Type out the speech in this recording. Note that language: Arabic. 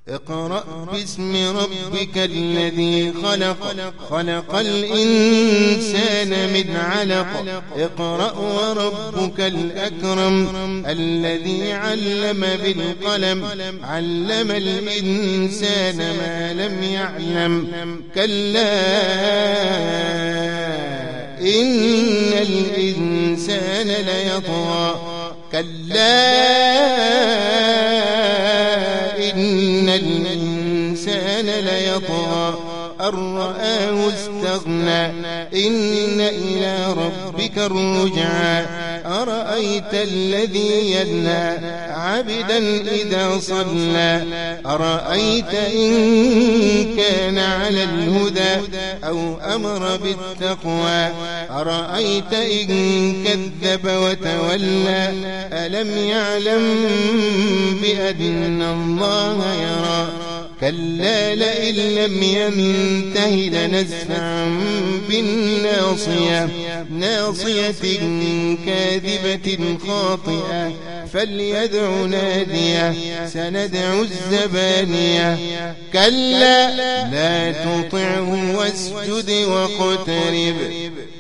اقرأ باسم ربك الذي خلق خلق الإنسان من علق اقرأ وربك الأكرم الذي علم بالقلم علم الإنسان ما لم يعلم كلا إن الإنسان ليطغى كلا إن الإنسان ليطغى أن رآه استغنى إن إلى ربك الرجعى أرأيت الذي ينهى عبدا إذا صلى أرأيت إن كان على الهدى أو أمر بالتقوى أرأيت إن كذب وتولى ألم يعلم بأن الله يرى كلا لئن لم ينته لنزفعا بالناصية ناصية كاذبة خاطئة فليدع ناديه سندع الزبانية كلا لا تطعه واسجد واقترب